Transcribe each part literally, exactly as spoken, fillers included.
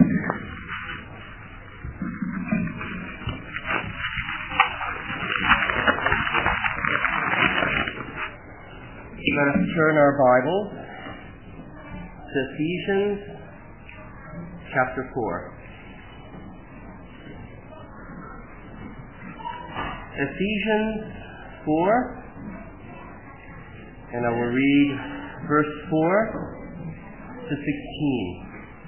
Let us turn our Bibles to Ephesians chapter four. Ephesians four, and I will read verse four to sixteen.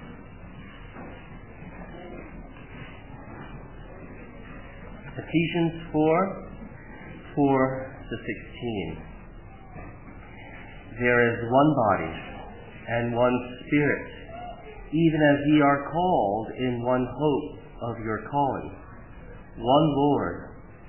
Ephesians four, four to sixteen. There is one body and one Spirit, even as ye are called in one hope of your calling, one Lord,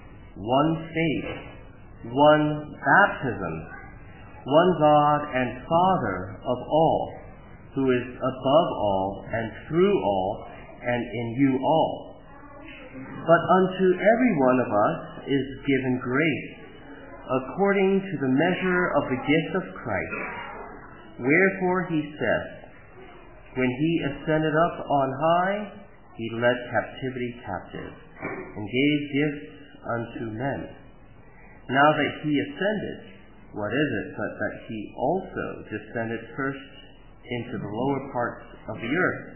one faith, one baptism, one God and Father of all, who is above all and through all and in you all. But unto every one of us is given grace according to the measure of the gift of Christ. Wherefore he says, when he ascended up on high, he led captivity captive, and gave gifts unto men. Now that he ascended, what is it but that he also descended first into the lower parts of the earth?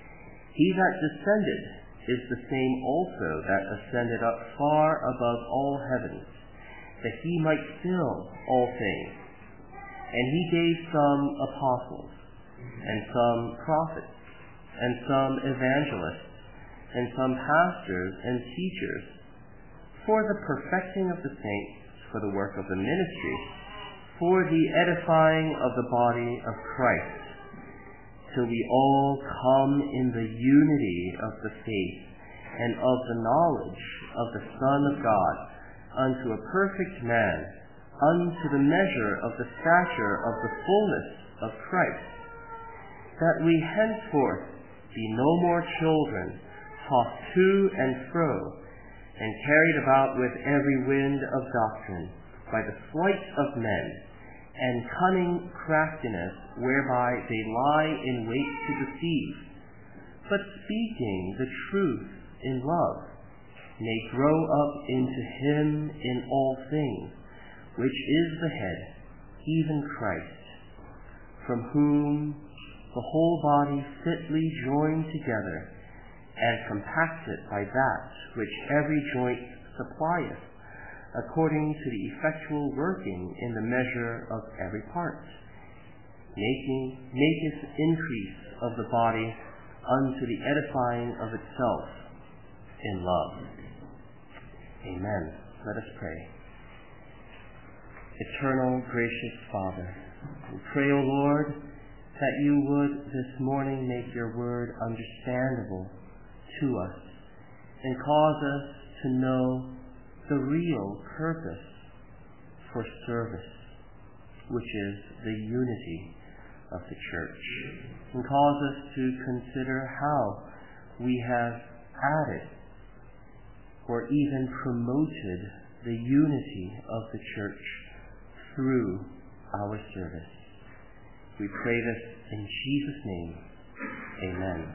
He that descended is the same also that ascended up far above all heavens, that he might fill all things. And he gave some apostles, and some prophets, and some evangelists, and some pastors and teachers, for the perfecting of the saints, for the work of the ministry, for the edifying of the body of Christ, till we all come in the unity of the faith, and of the knowledge of the Son of God, unto a perfect man, unto the measure of the stature of the fullness of Christ, that we henceforth be no more children, tossed to and fro, and carried about with every wind of doctrine, by the sleight of men, and cunning craftiness, whereby they lie in wait to deceive, but speaking the truth in love, may grow up into him in all things, which is the head, even Christ, from whom the whole body fitly joined together, and compacted by that which every joint supplieth, according to the effectual working in the measure of every part, making maketh increase of the body unto the edifying of itself in love. Amen. Let us pray. Eternal, gracious Father, we pray, O Lord, that you would this morning make your word understandable to us and cause us to know the real purpose for service, which is the unity of the church, and cause us to consider how we have added or even promoted the unity of the church through our service. We pray this in Jesus' name. Amen.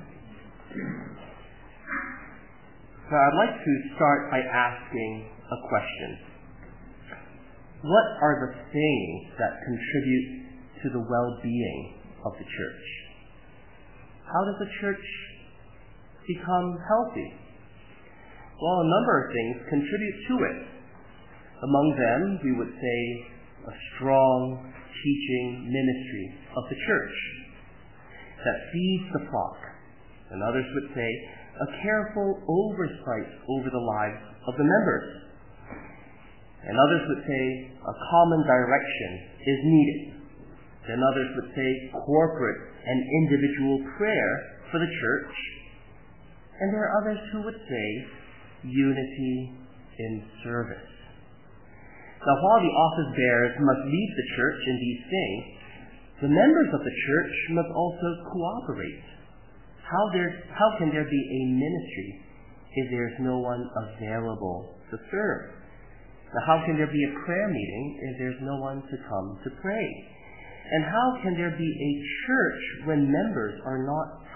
So I'd like to start by asking a question. What are the things that contribute to the well-being of the church? How does the church become healthy? Well, a number of things contribute to it. Among them, we would say a strong teaching ministry of the church that feeds the flock. And others would say a careful oversight over the lives of the members. And others would say a common direction is needed. Then others would say corporate and individual prayer for the church. And there are others who would say unity in service. Now, while the office bearers must lead the church in these things, the members of the church must also cooperate. How, there, how can there be a ministry if there is no one available to serve? Now, how can there be a prayer meeting if there's no one to come to pray? And how can there be a church when members are not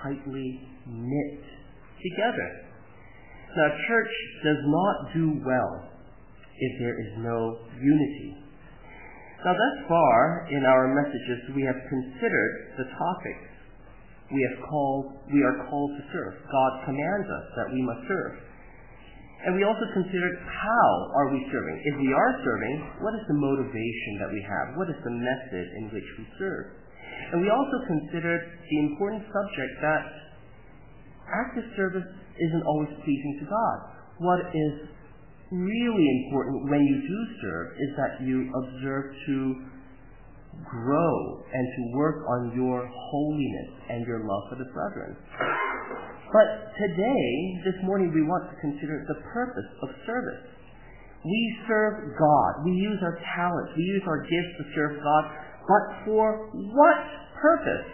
tightly knit together. Now, a church does not do well if there is no unity. Now, thus far in our messages, we have considered the topics we have called, we are called to serve. God commands us that we must serve. And we also considered how are we serving. If we are serving, what is the motivation that we have? What is the method in which we serve? And we also considered the important subject that active service isn't always pleasing to God. What is really important when you do serve is that you observe to grow and to work on your holiness and your love for the brethren. But today, this morning, we want to consider the purpose of service. We serve God. We use our talents. We use our gifts to serve God. But for what purpose?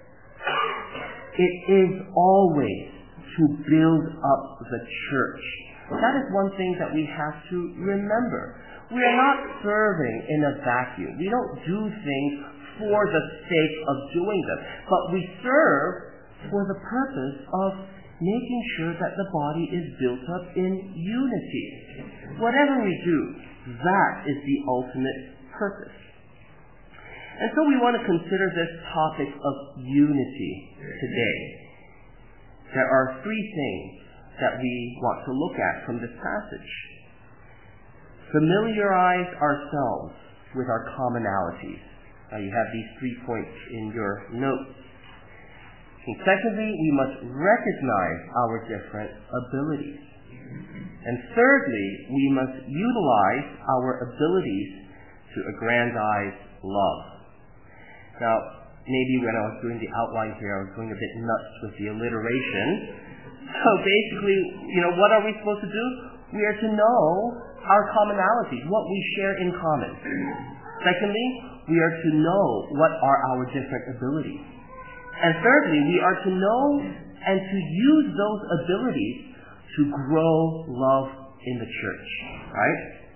It is always to build up the church. That is one thing that we have to remember. We are not serving in a vacuum. We don't do things for the sake of doing them. But we serve for the purpose of making sure that the body is built up in unity. Whatever we do, that is the ultimate purpose. And so we want to consider this topic of unity today. There are three things that we want to look at from this passage. Familiarize ourselves with our commonalities. Now you have these three points in your notes. And secondly, we must recognize our different abilities. And thirdly, we must utilize our abilities to aggrandize love. Now, maybe when I was doing the outline here, I was going a bit nuts with the alliteration. So basically, you know, what are we supposed to do? We are to know our commonalities, what we share in common. Secondly, we are to know what are our different abilities. And thirdly, we are to know and to use those abilities to grow love in the church. Right?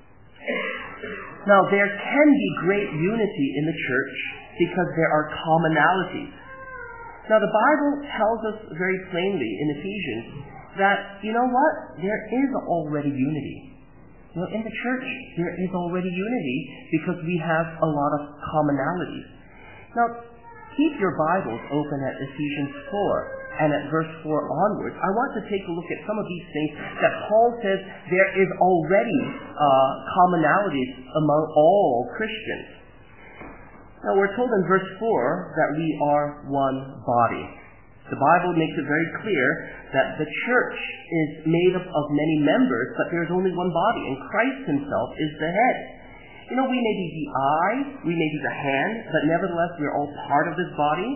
Now, there can be great unity in the church because there are commonalities. Now, the Bible tells us very plainly in Ephesians that, you know what? There is already unity. You know, in the church, there is already unity because we have a lot of commonalities. Now, keep your Bibles open at Ephesians four and at verse four onwards. I want to take a look at some of these things that Paul says there is already uh, commonalities among all Christians. Now we're told in verse four that we are one body. The Bible makes it very clear that the church is made up of many members, but there's only one body, and Christ himself is the head. You know, we may be the eye, we may be the hand, but nevertheless we're all part of this body.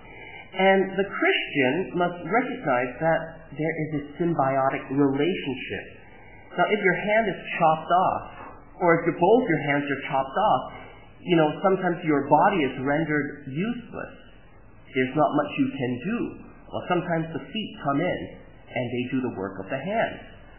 And the Christian must recognize that there is a symbiotic relationship. Now, if your hand is chopped off, or if both your hands are chopped off, you know, sometimes your body is rendered useless. There's not much you can do. Well, sometimes the feet come in, and they do the work of the hands.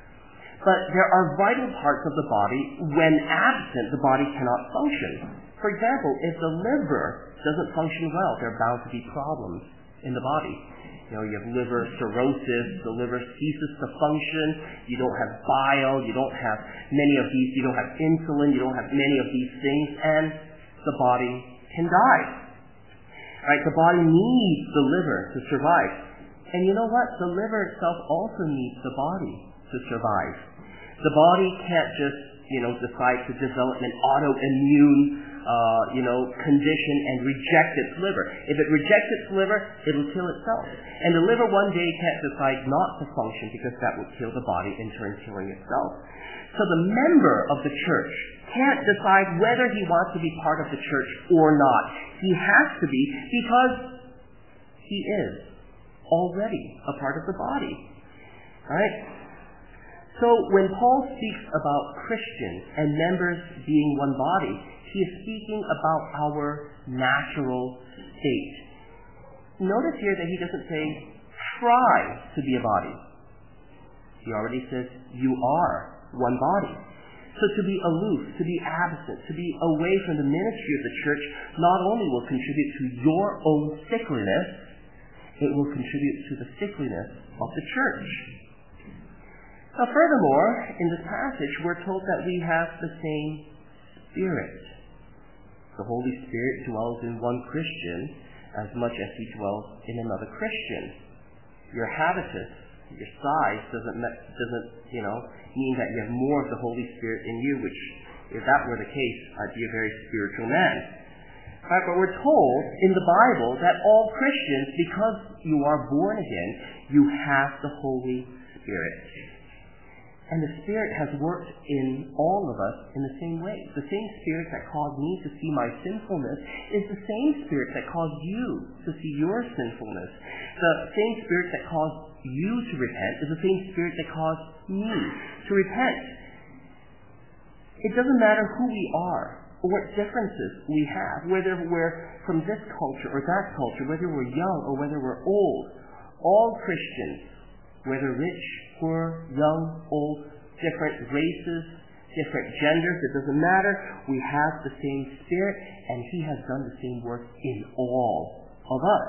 But there are vital parts of the body. When absent, the body cannot function. For example, if the liver doesn't function well, there are bound to be problems in the body. You know, you have liver cirrhosis, the liver ceases to function, you don't have bile, you don't have many of these, you don't have insulin, you don't have many of these things, and the body can die. Right? The body needs the liver to survive. And you know what? The liver itself also needs the body to survive. The body can't just, you know, decide to develop an autoimmune, uh, you know, condition and reject its liver. If it rejects its liver, it'll kill itself. And the liver one day can't decide not to function because that would kill the body, in turn killing itself. So the member of the church can't decide whether he wants to be part of the church or not. He has to be because he is already a part of the body. Right? So when Paul speaks about Christians and members being one body, he is speaking about our natural state. Notice here that he doesn't say, try to be a body. He already says, you are one body. So to be aloof, to be absent, to be away from the ministry of the church not only will contribute to your own sickliness, it will contribute to the sickliness of the church. Now, furthermore, in this passage, we're told that we have the same Spirit. The Holy Spirit dwells in one Christian as much as he dwells in another Christian. Your habitus, your size doesn't, doesn't, you know, mean that you have more of the Holy Spirit in you, which, if that were the case, I'd be a very spiritual man. Right, but we're told in the Bible that all Christians, because you are born again, you have the Holy Spirit. And the Spirit has worked in all of us in the same way. The same Spirit that caused me to see my sinfulness is the same Spirit that caused you to see your sinfulness. The same Spirit that caused you to repent is the same Spirit that caused me to repent. It doesn't matter who we are or what differences we have, whether we're from this culture or that culture, whether we're young or whether we're old. All Christians, whether rich, poor, young, old, different races, different genders, it doesn't matter. We have the same Spirit, and He has done the same work in all of us.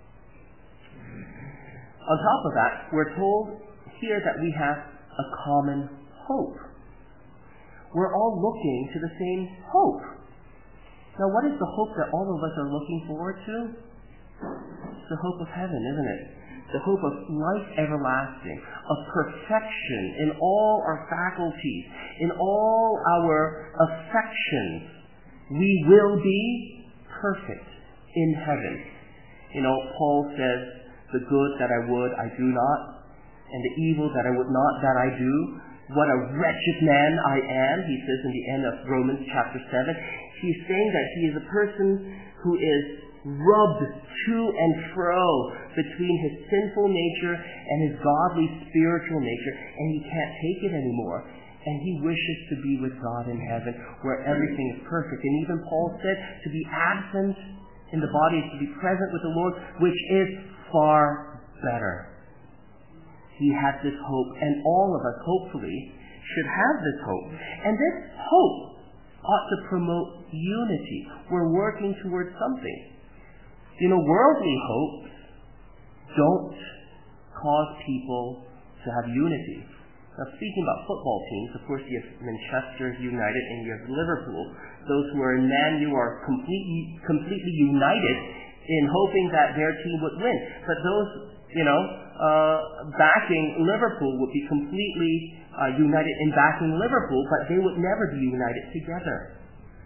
On top of that, we're told here that we have a common hope. We're all looking to the same hope. Now, what is the hope that all of us are looking forward to? It's the hope of heaven, isn't it? The hope of life everlasting, of perfection in all our faculties, in all our affections. We will be perfect in heaven. You know, Paul says, the good that I would, I do not, and the evil that I would not, that I do. What a wretched man I am, he says in the end of Romans chapter seven. He's saying that he is a person who is rubbed to and fro between his sinful nature and his godly spiritual nature, and he can't take it anymore. And he wishes to be with God in heaven, where everything is perfect. And even Paul said, to be absent in the body is to be present with the Lord, which is far better. He had this hope, and all of us, hopefully, should have this hope. And this hope ought to promote unity. We're working towards something. You know, worldly hopes don't cause people to have unity. Now, speaking about football teams, of course, you have Manchester United and you have Liverpool. Those who are in Man U are completely, completely united in hoping that their team would win. But those, you know, uh, backing Liverpool would be completely uh, united in backing Liverpool, but they would never be united together.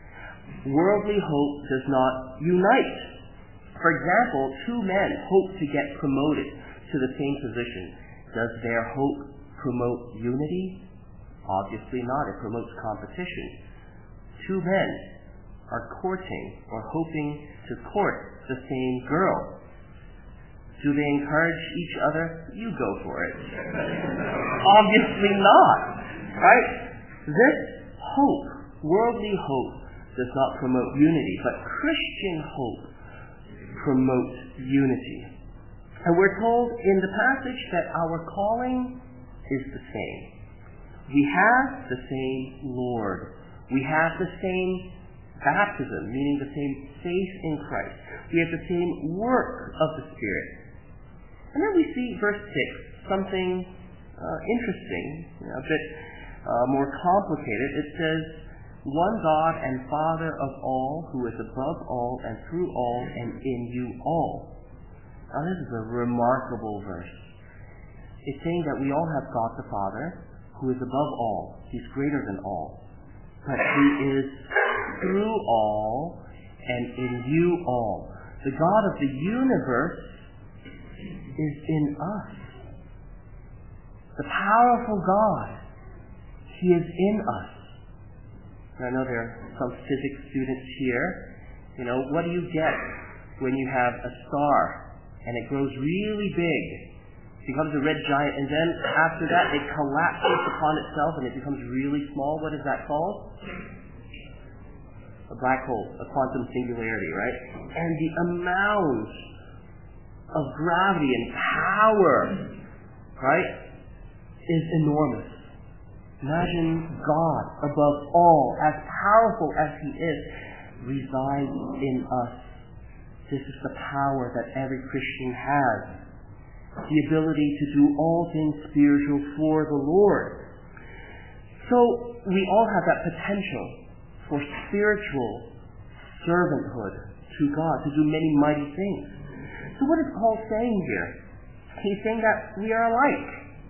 Worldly hope does not unite. For example, two men hope to get promoted to the same position. Does their hope promote unity? Obviously not. It promotes competition. Two men are courting or hoping to court the same girl. Do they encourage each other? You go for it. Obviously not. Right? This hope, worldly hope, does not promote unity, but Christian hope promotes unity. And we're told in the passage that our calling is the same. We have the same Lord. We have the same baptism, meaning the same faith in Christ. We have the same work of the Spirit. And then we see verse six, something uh, interesting, you know, a bit uh, more complicated. It says, one God and Father of all, who is above all and through all and in you all. Now this is a remarkable verse. It's saying that we all have God the Father, who is above all. He's greater than all. But He is through all and in you all. The God of the universe is in us. The powerful God, He is in us. And I know there are some physics students here. You know, what do you get when you have a star and it grows really big? It becomes a red giant, and then after that it collapses upon itself and it becomes really small. What is that called? A black hole, a quantum singularity, right? And the amount of gravity and power, right, is enormous. Imagine God above all, as powerful as He is, resides in us This is the power that every Christian has. The ability to do all things spiritual for the Lord. So we all have that potential for spiritual servanthood to God, to do many mighty things. So what is Paul saying here? He's saying that we are alike.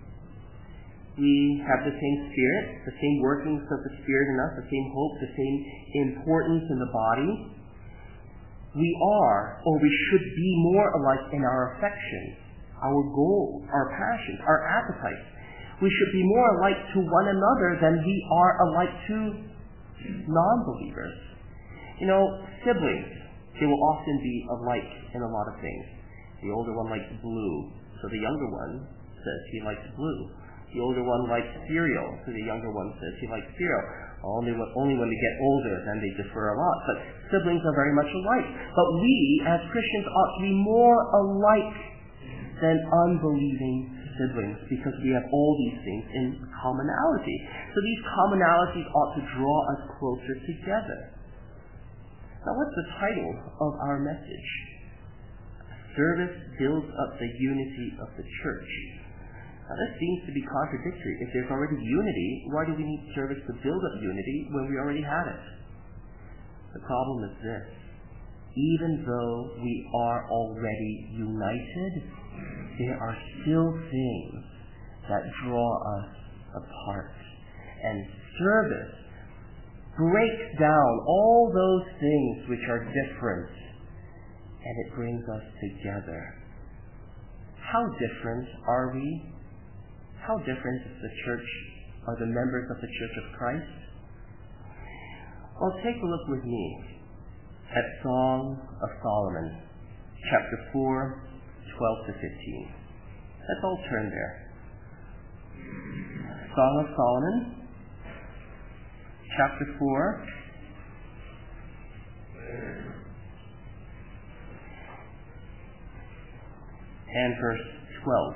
We have the same Spirit, the same workings of the Spirit in us, the same hope, the same importance in the body. We are, or we should be more alike in our affections, our goals, our passions, our appetites. We should be more alike to one another than we are alike to non-believers. You know, siblings, they will often be alike in a lot of things. The older one likes blue, so the younger one says he likes blue. The older one likes cereal, so the younger one says he likes cereal. Only when, only when they get older, then they differ a lot. But siblings are very much alike. But we, as Christians, ought to be more alike than unbelieving siblings, because we have all these things in commonality. So these commonalities ought to draw us closer together. Now, what's the title of our message? Service builds up the unity of the church. Now, this seems to be contradictory. If there's already unity, why do we need service to build up unity when we already have it? The problem is this. Even though we are already united, there are still things that draw us apart. And service breaks down all those things which are different, and it brings us together. How different are we? How different is the church, are the members of the Church of Christ? Well, take a look with me at Song of Solomon, chapter four, twelve to fifteen. Let's all turn there. Song of Solomon, chapter four, and verse twelve.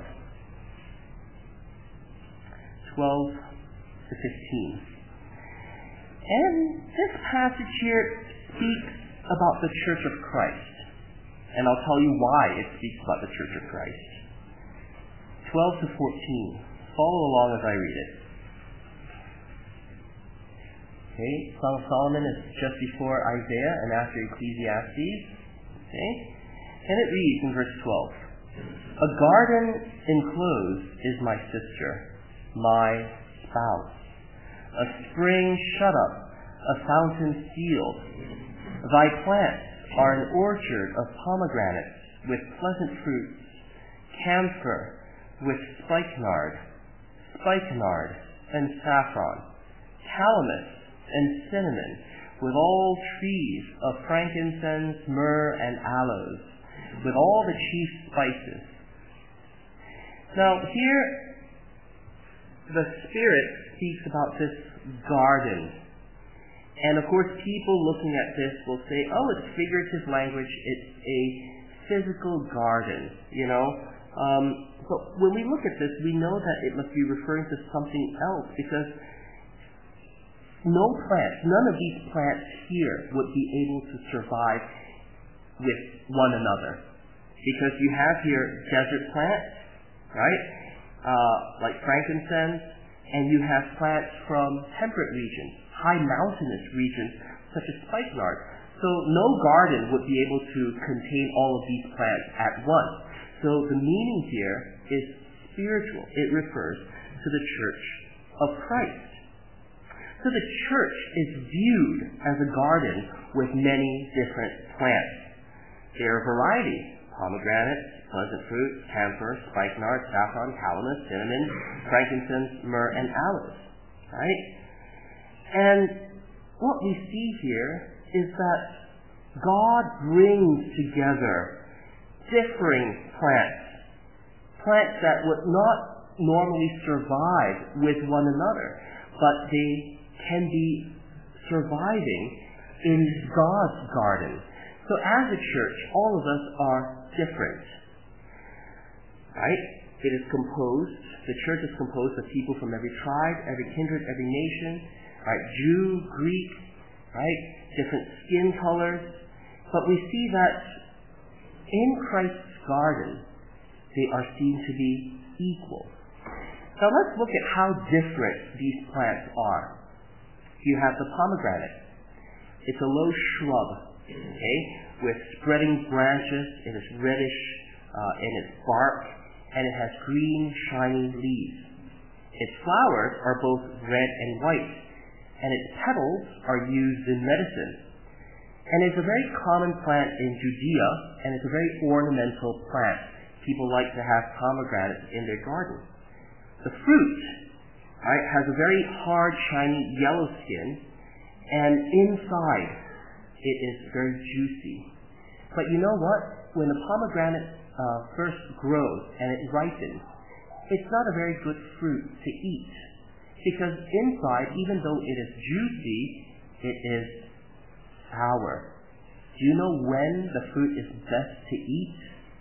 twelve to fifteen. And this passage here speaks about the Church of Christ. And I'll tell you why it speaks about the Church of Christ. twelve to fourteen. Follow along as I read it. Okay, Song of Solomon is just before Isaiah and after Ecclesiastes. Okay, and it reads in verse twelve. A garden enclosed is my sister, my spouse. A spring shut up, a fountain sealed. Thy plants are an orchard of pomegranates with pleasant fruits, camphor with spikenard, spikenard and saffron, calamus and cinnamon, with all trees of frankincense, myrrh, and aloes, with all the chief spices. Now here, the Spirit speaks about this garden. And of course, people looking at this will say, oh, it's figurative language, it's a physical garden, you know. Um, but when we look at this, we know that it must be referring to something else, because no plants, none of these plants here would be able to survive with one another. Because you have here desert plants, right? Uh, like frankincense, and you have plants from temperate regions, high mountainous regions, such as spikenard. So no garden would be able to contain all of these plants at once. So the meaning here is spiritual. It refers to the Church of Christ. So the church is viewed as a garden with many different plants. There are a variety: pomegranates, pleasant fruit, camphor, spikenard, saffron, calamus, cinnamon, frankincense, myrrh, and aloes. Right? And what we see here is that God brings together differing plants, plants that would not normally survive with one another, but they can be surviving in God's garden. So as a church, all of us are different. Right? It is composed, the church is composed of people from every tribe, every kindred, every nation, right? Jew, Greek, right? Different skin colors. But we see that in Christ's garden, they are seen to be equal. Now let's look at how different these plants are. You have the pomegranate. It's a low shrub, okay, with spreading branches. It is reddish uh, in its bark, and it has green, shiny leaves. Its flowers are both red and white, and its petals are used in medicine. And it's a very common plant in Judea, and it's a very ornamental plant. People like to have pomegranates in their garden. The fruit, right, has a very hard, shiny yellow skin, and inside it is very juicy. But you know what? When the pomegranate uh, first grows and it ripens, it's not a very good fruit to eat, because inside, even though it is juicy, it is sour. Do you know when the fruit is best to eat?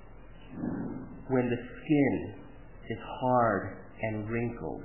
When the skin is hard and wrinkled.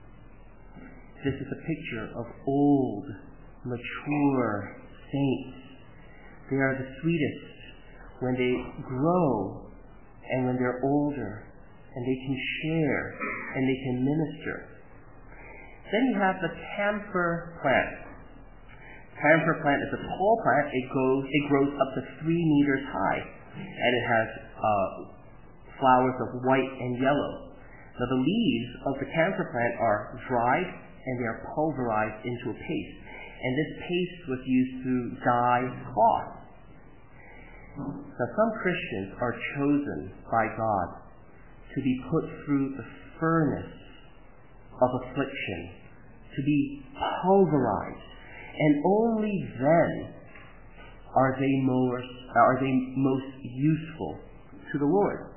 This is a picture of old, mature saints. They are the sweetest when they grow and when they're older, and they can share and they can minister. Then you have the camphor plant. Camphor plant is a tall plant. It goes, it grows up to three meters high, and it has uh, flowers of white and yellow. Now the leaves of the camphor plant are dried and they are pulverized into a paste, and this paste was used to dye cloth. Now some Christians are chosen by God to be put through the furnace of affliction, to be pulverized, and only then are they most, are they most useful to the Lord.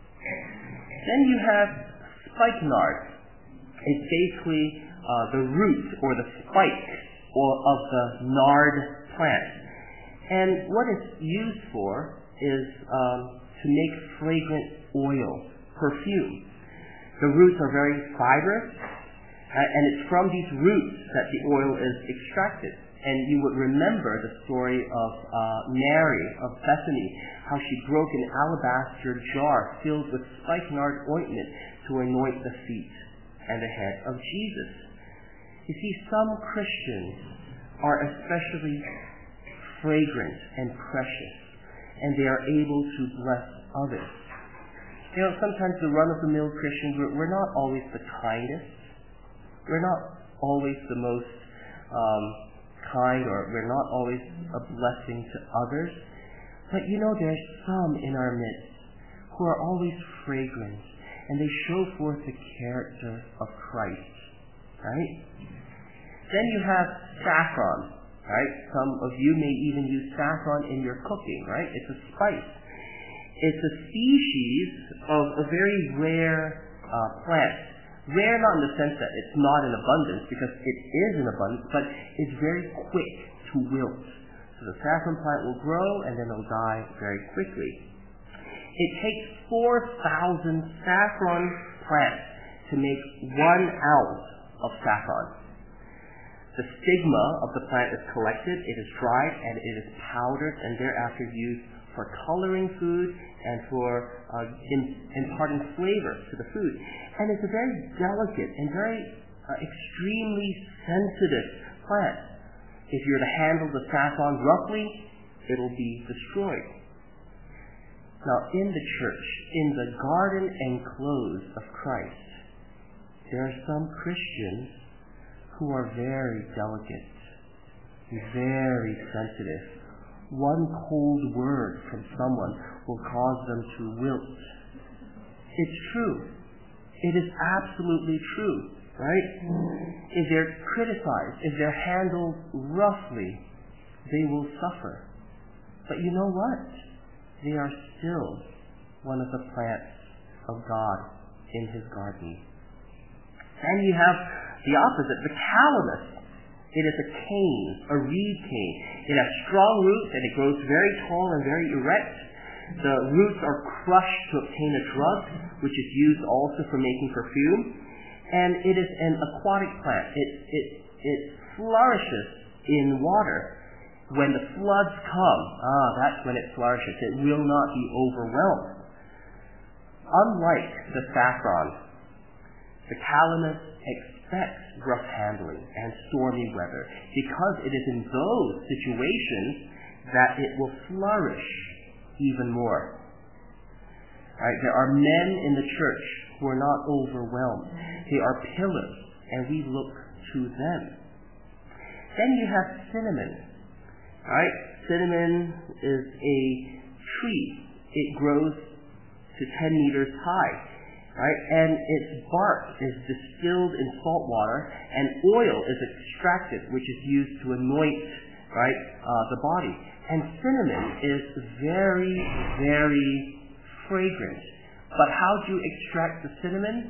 Then you have spikenard. It's basically uh, the root or the spike or of the nard plant. And what it's used for is um, to make fragrant oil, perfume. The roots are very fibrous, uh, and it's from these roots that the oil is extracted. And you would remember the story of uh, Mary of Bethany, how she broke an alabaster jar filled with spikenard ointment to anoint the feet and the head of Jesus. You see, some Christians are especially fragrant and precious, and they are able to bless others. You know, sometimes the run-of-the-mill Christians, we're, we're not always the kindest. We're not always the most um, kind, or we're not always a blessing to others. But you know, there's some in our midst who are always fragrant, and they show forth the character of Christ, right? Then you have saffron, right? Some of you may even use saffron in your cooking, right? It's a spice. It's a species of a very rare uh, plant. Rare not in the sense that it's not in abundance, because it is in abundance, but it's very quick to wilt. So the saffron plant will grow and then it'll die very quickly. It takes four thousand saffron plants to make one ounce of saffron. The stigma of the plant is collected, it is dried, and it is powdered, and thereafter used for coloring food and for uh, in, imparting flavor to the food. And it's a very delicate and very uh, extremely sensitive plant. If you're to handle the saffron roughly, it'll be destroyed. Now, in the church, in the garden enclosed of Christ, there are some Christians who are very delicate, very sensitive. One cold word from someone will cause them to wilt. It's true. It is absolutely true, right? If they're criticized, if they're handled roughly, they will suffer. But you know what? They are still one of the plants of God in His garden. And you have the opposite, the calamus. It is a cane, a reed cane. It has strong roots and it grows very tall and very erect. The roots are crushed to obtain a drug, which is used also for making perfume. And it is an aquatic plant. It, it, it flourishes in water. When the floods come, ah, that's when it flourishes. It will not be overwhelmed. Unlike the saffron, the calamus expects rough handling and stormy weather because it is in those situations that it will flourish even more. Right? There are men in the church who are not overwhelmed. They are pillars, and we look to them. Then you have cinnamon. Right? Cinnamon is a tree. It grows to ten meters high. Right? And its bark is distilled in salt water, and oil is extracted, which is used to anoint, right, uh, the body. And cinnamon is very, very fragrant. But how do you extract the cinnamon?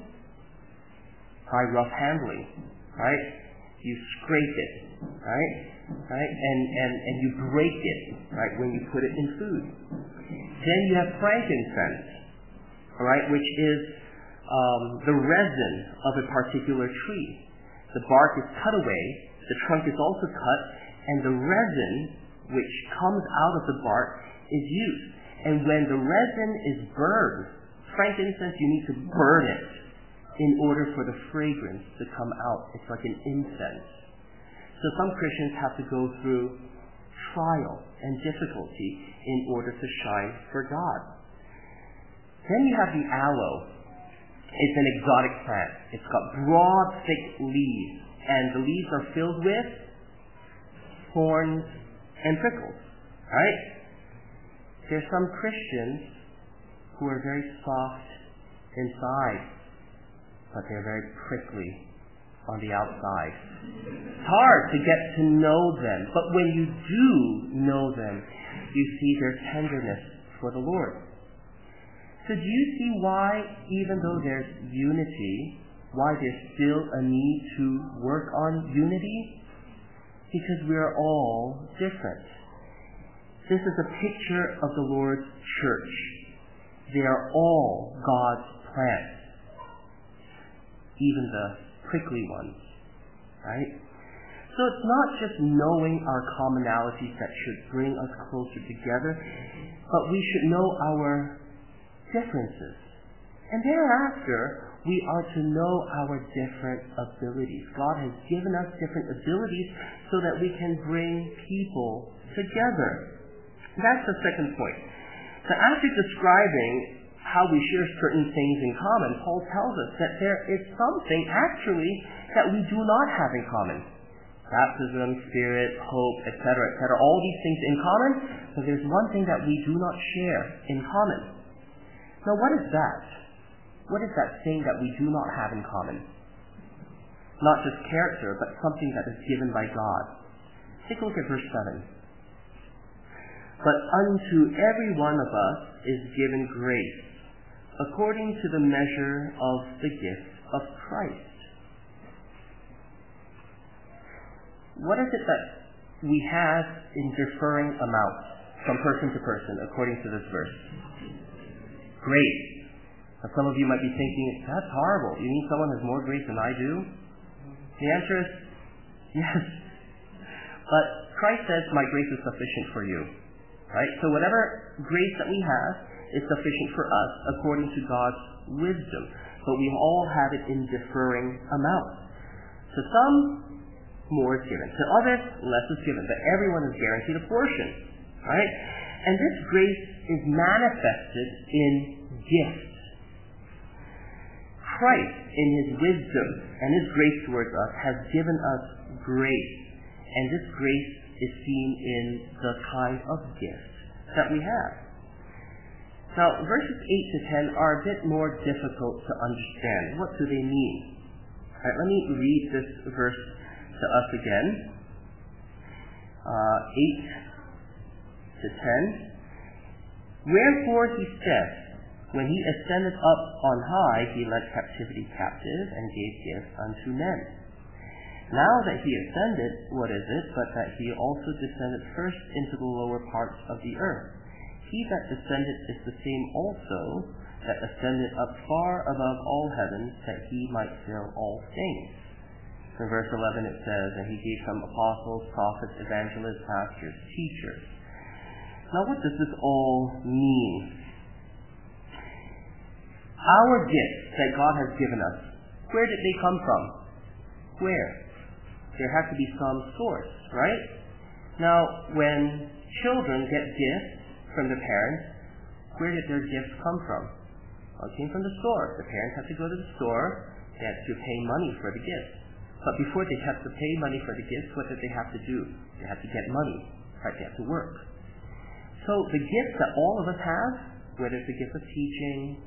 By rough handling, right? You scrape it, right? Right? And, and, and you break it, right, when you put it in food. Then you have frankincense, all right, which is um, the resin of a particular tree. The bark is cut away, the trunk is also cut, and the resin which comes out of the bark is used. And when the resin is burned, frankincense, you need to burn it in order for the fragrance to come out. It's like an incense. So some Christians have to go through trial and difficulty in order to shine for God. Then you have the aloe. It's an exotic plant. It's got broad, thick leaves, and the leaves are filled with thorns and prickles. Right? There's some Christians who are very soft inside, but they're very prickly on the outside. It's hard to get to know them, but when you do know them, you see their tenderness for the Lord. So do you see why, even though there's unity, why there's still a need to work on unity? Because we are all different. This is a picture of the Lord's church. They are all God's plants, even the prickly ones, right? So it's not just knowing our commonalities that should bring us closer together, but we should know our differences. And thereafter, we are to know our different abilities. God has given us different abilities so that we can bring people together. That's the second point. So after describing how we share certain things in common, Paul tells us that there is something actually that we do not have in common. Baptism, spirit, hope, et cetera, et cetera. All these things in common, but there's one thing that we do not share in common. Now what is that? What is that thing that we do not have in common? Not just character, but something that is given by God. Take a look at verse seven. But unto every one of us is given grace, according to the measure of the gift of Christ. What is it that we have in differing amounts from person to person, according to this verse? Grace. Now, some of you might be thinking, that's horrible. You mean someone has more grace than I do? The answer is yes. But Christ says, my grace is sufficient for you. Right? So whatever grace that we have is sufficient for us according to God's wisdom. But we all have it in differing amounts. To some, more is given. To others, less is given. But everyone is guaranteed a portion. Right? And this grace is manifested in gifts. Christ, in His wisdom and His grace towards us, has given us grace. And this grace is seen in the kind of gift that we have. Now, verses eight to ten are a bit more difficult to understand. What do they mean? All right, let me read this verse to us again. Uh, eight to ten. Wherefore he said, when he ascended up on high, he led captivity captive and gave gifts unto men. Now that he ascended, what is it but that he also descended first into the lower parts of the earth? He that descended is the same also that ascended up far above all heavens, that he might fill all things. In verse eleven it says, and he gave some apostles, prophets, evangelists, pastors, teachers. Now what does this all mean? Our gifts that God has given us, where did they come from? Where? There has to be some source, right? Now, when children get gifts from the parents, where did their gifts come from? Well, it came from the store. The parents had to go to the store. They had to pay money for the gifts. But before they had to pay money for the gifts, what did they have to do? They had to get money. Right? They had to work. So the gifts that all of us have, whether it's the gift of teaching,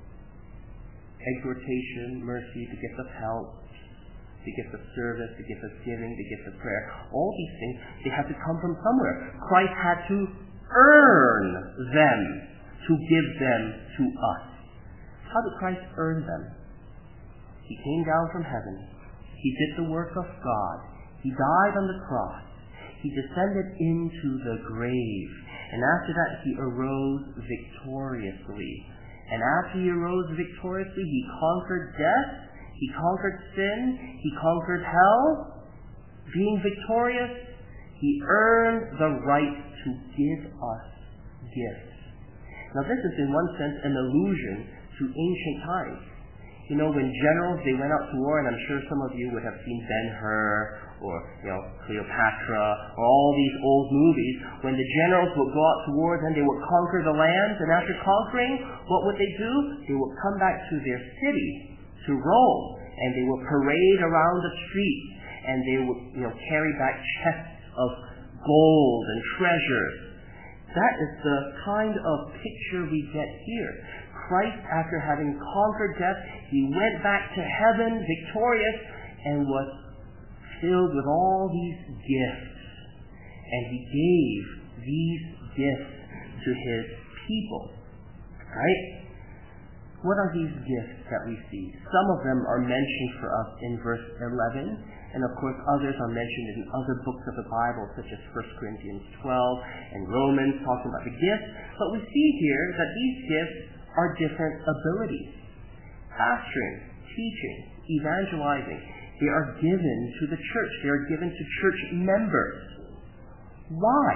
exhortation, mercy, the gift of help, the gift of service, the gift of giving, the gift of prayer, all these things, they have to come from somewhere. Christ had to earn them to give them to us. How did Christ earn them? He came down from heaven. He did the work of God. He died on the cross. He descended into the grave. And after that, he arose victoriously. And after he arose victoriously, he conquered death. He conquered sin. He conquered hell. Being victorious, he earned the right to give us gifts. Now this is in one sense an allusion to ancient times. You know, when generals, they went out to war, and I'm sure some of you would have seen Ben-Hur or, you know, Cleopatra, or all these old movies. When the generals would go out to war, then they would conquer the lands, and after conquering, what would they do? They would come back to their city, to Rome, and they would parade around the streets, and they would, you know, carry back chests of gold and treasures. That is the kind of picture we get here. Christ, after having conquered death, he went back to heaven victorious and was filled with all these gifts. And he gave these gifts to his people. Right? What are these gifts that we see? Some of them are mentioned for us in verse eleven, and of course others are mentioned in other books of the Bible, such as First Corinthians twelve and Romans, talking about the gifts. But we see here that these gifts are different abilities. Pastoring, teaching, evangelizing, they are given to the church. They are given to church members. Why?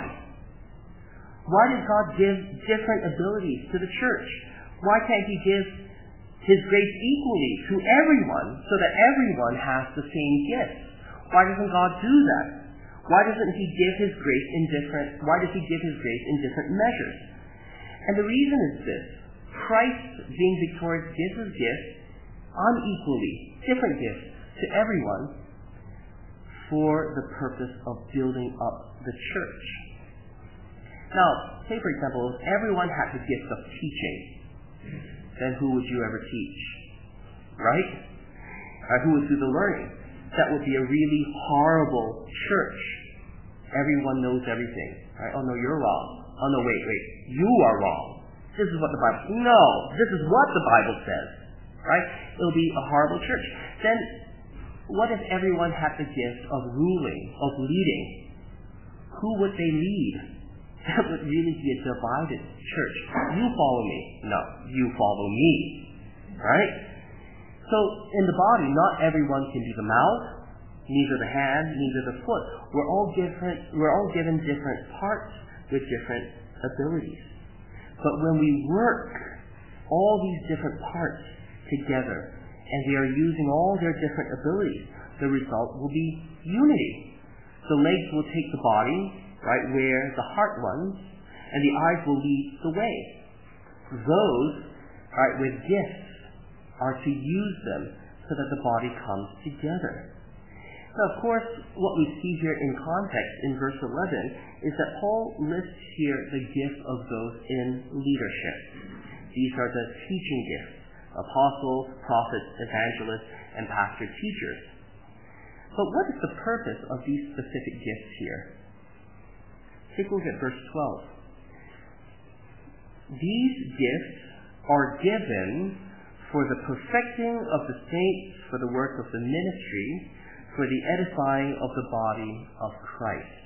Why did God give different abilities to the church? Why can't he give his grace equally to everyone so that everyone has the same gifts? Why doesn't God do that? Why doesn't he give his grace in different, why does he give his grace in different measures? And the reason is this. Christ, being victorious, gives his gifts unequally, different gifts to everyone for the purpose of building up the church. Now, say for example, if everyone had the gift of teaching, then who would you ever teach? Right? Or who would do the learning? That would be a really horrible church. Everyone knows everything. Right? Oh no, you're wrong. Oh no, wait, wait. You are wrong. This is what the Bible says. No, this is what the Bible says. Right? It'll be a horrible church. Then, what if everyone had the gift of ruling, of leading? Who would they lead? That would really be a divided church. You follow me. No, you follow me. Right? So, in the body, not everyone can be the mouth, neither the hand, neither the foot. We're all different, we're all given different parts with different abilities. But when we work all these different parts together, and they are using all their different abilities, the result will be unity. The legs will take the body, right, where the heart runs, and the eyes will lead the way. Those, right, with gifts are to use them so that the body comes together. Now, of course, what we see here in context in verse eleven is that Paul lists here the gift of those in leadership. These are the teaching gifts, apostles, prophets, evangelists, and pastor teachers. But what is the purpose of these specific gifts here? Take a look at verse twelve. These gifts are given for the perfecting of the saints, for the work of the ministry, for the edifying of the body of Christ.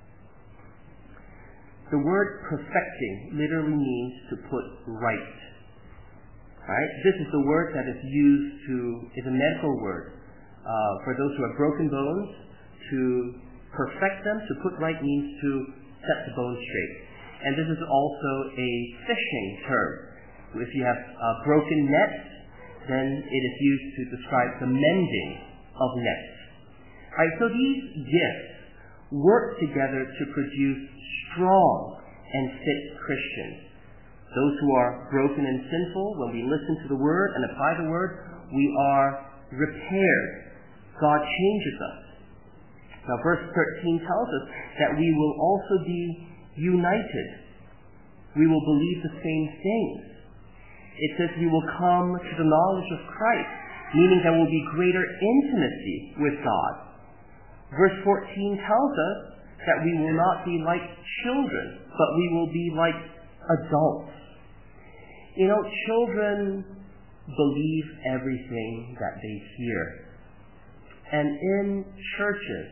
The word perfecting literally means to put right. Right? This is the word that is used to, is a medical word, uh, for those who have broken bones, to perfect them. To put right means to set the bones straight. And this is also a fishing term. If you have uh, broken nets, then it is used to describe the mending of nets. Right, so these gifts work together to produce strong and fit Christians. Those who are broken and sinful, when we listen to the Word and apply the Word, we are repaired. God changes us. Now verse thirteen tells us that we will also be united. We will believe the same things. It says we will come to the knowledge of Christ, meaning there will be greater intimacy with God. Verse fourteen tells us that we will not be like children, but we will be like adults. You know, children believe everything that they hear. And in churches,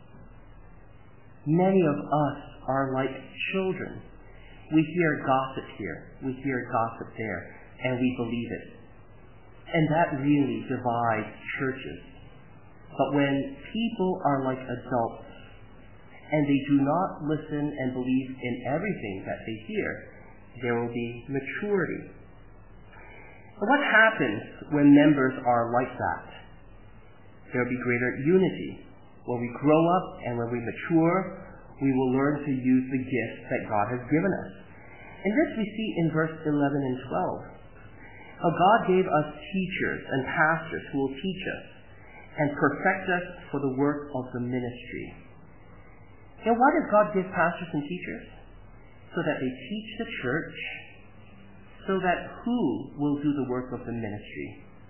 many of us are like children. We hear gossip here, we hear gossip there, and we believe it. And that really divides churches. But when people are like adults, and they do not listen and believe in everything that they hear, there will be maturity. But what happens when members are like that? There will be greater unity. When we grow up and when we mature, we will learn to use the gifts that God has given us. And this we see in verse eleven and twelve. How God gave us teachers and pastors who will teach us and perfect us for the work of the ministry. Now, why does God give pastors and teachers? So that they teach the church, so that who will do the work of the ministry?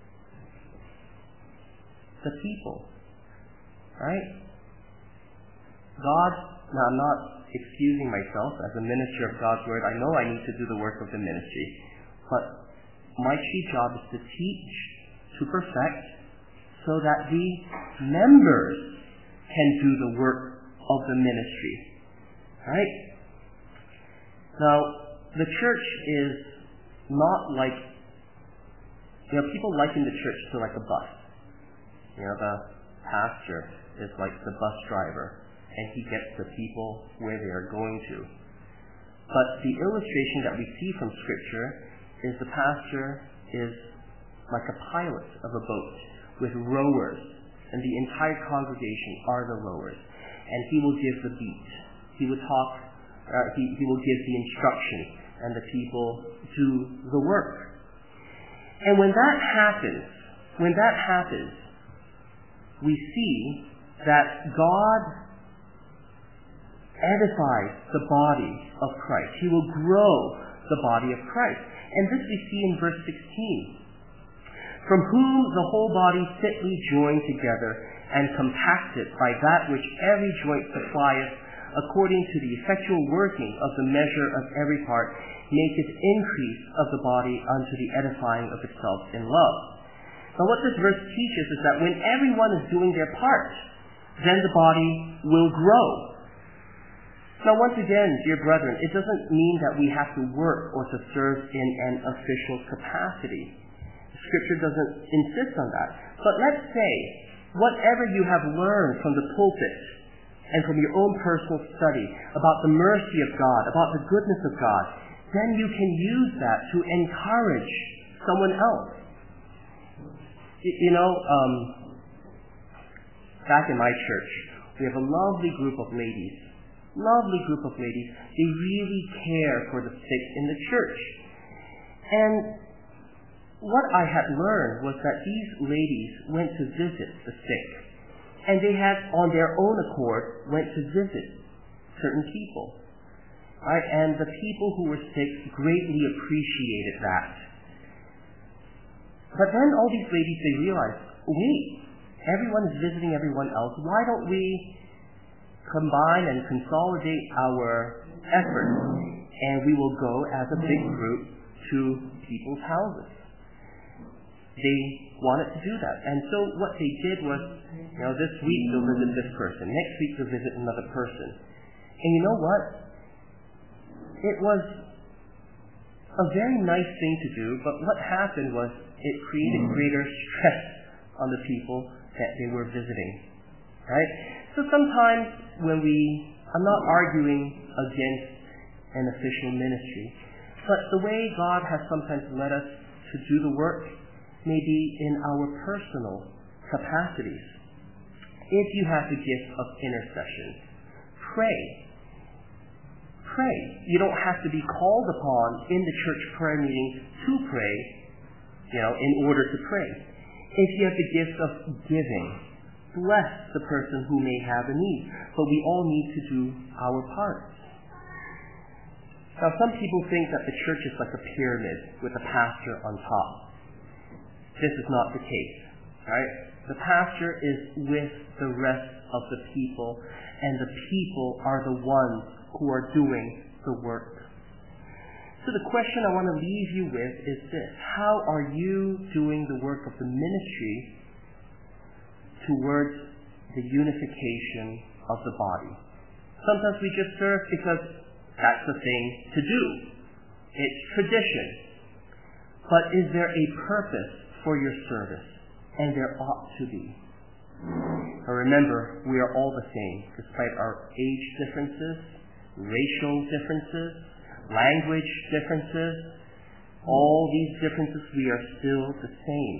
The people. Right? God, now I'm not excusing myself as a minister of God's Word. I know I need to do the work of the ministry. But my chief job is to teach, to perfect, so that the members can do the work of the ministry. Right? Now, the church is not like, you know, people liken the church to like a bus. You know, the pastor is like the bus driver, and he gets the people where they are going to. But the illustration that we see from Scripture is the pastor is like a pilot of a boat with rowers, and the entire congregation are the rowers. And he will give the beat. He will talk, uh, he, he will give the instruction, and the people do the work. And when that happens, when that happens, we see that God edifies the body of Christ. He will grow the body of Christ. And this we see in verse sixteen. From whom the whole body fitly joined together and compacted by that which every joint supplieth, according to the effectual working of the measure of every part, maketh increase of the body unto the edifying of itself in love. Now what this verse teaches is that when everyone is doing their part, then the body will grow. Now once again, dear brethren, it doesn't mean that we have to work or to serve in an official capacity. Scripture doesn't insist on that. But let's say, whatever you have learned from the pulpit and from your own personal study about the mercy of God, about the goodness of God, then you can use that to encourage someone else. You know, um, back in my church, we have a lovely group of ladies. Lovely group of ladies. They really care for the sick in the church. And what I had learned was that these ladies went to visit the sick. And they had, on their own accord, went to visit certain people. Right? And the people who were sick greatly appreciated that. But then all these ladies, they realized, wait, everyone is visiting everyone else. Why don't we combine and consolidate our efforts, and we will go as a big group to people's houses? They wanted to do that. And so what they did was, you know, this week they'll visit this person. Next week they'll visit another person. And you know what? It was a very nice thing to do, but what happened was it created greater stress on the people that they were visiting. Right? So sometimes when we, I'm not arguing against an official ministry, but the way God has sometimes led us to do the work may be in our personal capacities. If you have the gift of intercession, pray. Pray. You don't have to be called upon in the church prayer meeting to pray, you know, in order to pray. If you have the gift of giving, bless the person who may have a need. But we all need to do our part. Now, some people think that the church is like a pyramid with a pastor on top. This is not the case, right? The pastor is with the rest of the people, and the people are the ones who are doing the work. So the question I want to leave you with is this: how are you doing the work of the ministry towards the unification of the body? Sometimes we just serve because that's the thing to do. It's tradition. But is there a purpose for your service? And there ought to be. But remember, we are all the same, despite our age differences, racial differences, language differences. All these differences, we are still the same.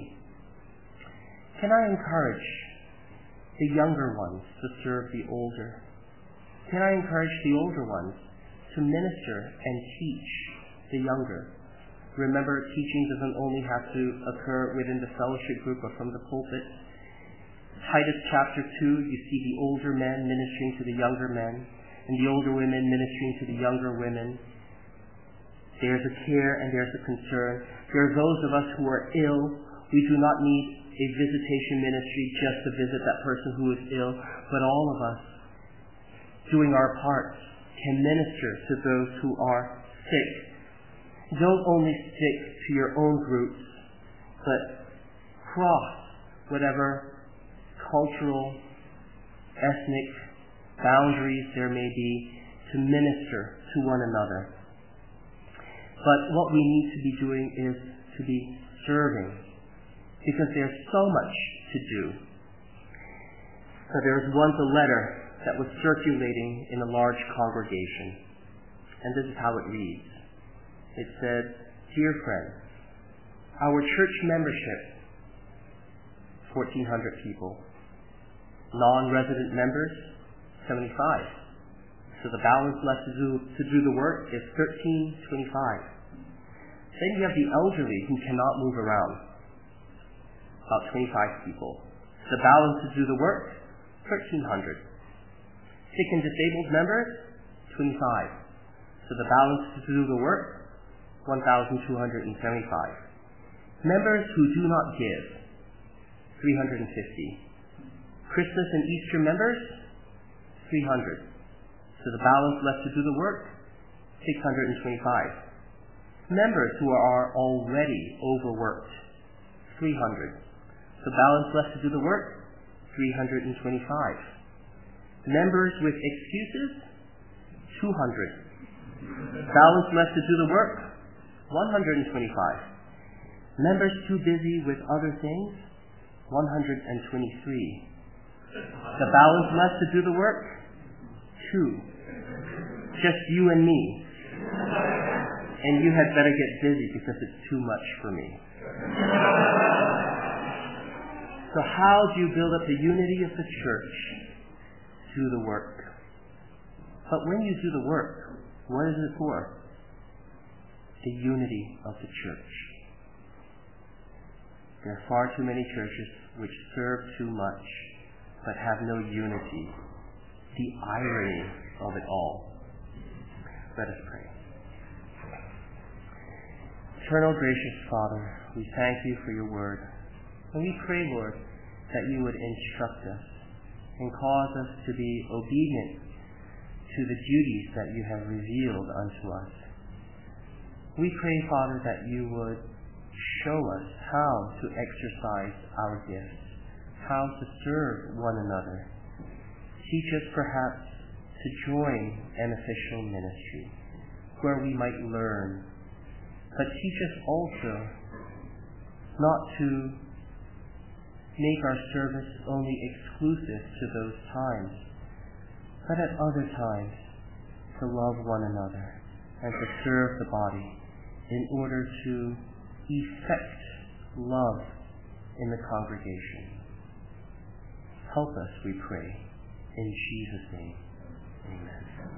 Can I encourage the younger ones to serve the older? Can I encourage the older ones to minister and teach the younger? Remember, teaching doesn't only have to occur within the fellowship group or from the pulpit. Titus chapter two, you see the older men ministering to the younger men, and the older women ministering to the younger women. There's a care and there's a concern. There are those of us who are ill. We do not need a visitation ministry just to visit that person who is ill, but all of us, doing our part, can minister to those who are sick. Don't only stick to your own groups, but cross whatever cultural, ethnic boundaries there may be to minister to one another. But what we need to be doing is to be serving, because there's so much to do. So there was once a letter that was circulating in a large congregation, and this is how it reads. It said, "Dear friends, our church membership, fourteen hundred people. Non-resident members, seventy-five. So the balance left to do, to do the work is thirteen twenty-five. Then you have the elderly who cannot move around, about twenty-five people. The balance to do the work, thirteen hundred. Sick and disabled members, twenty-five. So the balance to do the work, one thousand two hundred seventy-five. Members who do not give, three hundred fifty. Christmas and Easter members, three hundred. So the balance left to do the work, six hundred twenty-five. Members who are already overworked, three hundred. So balance left to do the work, three hundred twenty-five. Members with excuses, two hundred. Balance left to do the work, one hundred twenty-five. Members too busy with other things, one hundred twenty-three. The balance left to do the work, two. Just you and me. And you had better get busy because it's too much for me. So how do you build up the unity of the church? Do the work. But when you do the work, what is it for? The unity of the church. There are far too many churches which serve too much but have no unity. The irony of it all. Let us pray. Eternal gracious Father, we thank you for your word. And we pray, Lord, that you would instruct us and cause us to be obedient to the duties that you have revealed unto us. We pray, Father, that you would show us how to exercise our gifts, how to serve one another. Teach us perhaps to join an official ministry where we might learn, but teach us also not to make our service only exclusive to those times, but at other times to love one another and to serve the body in order to effect love in the congregation. Help us, we pray. In Jesus' name, amen.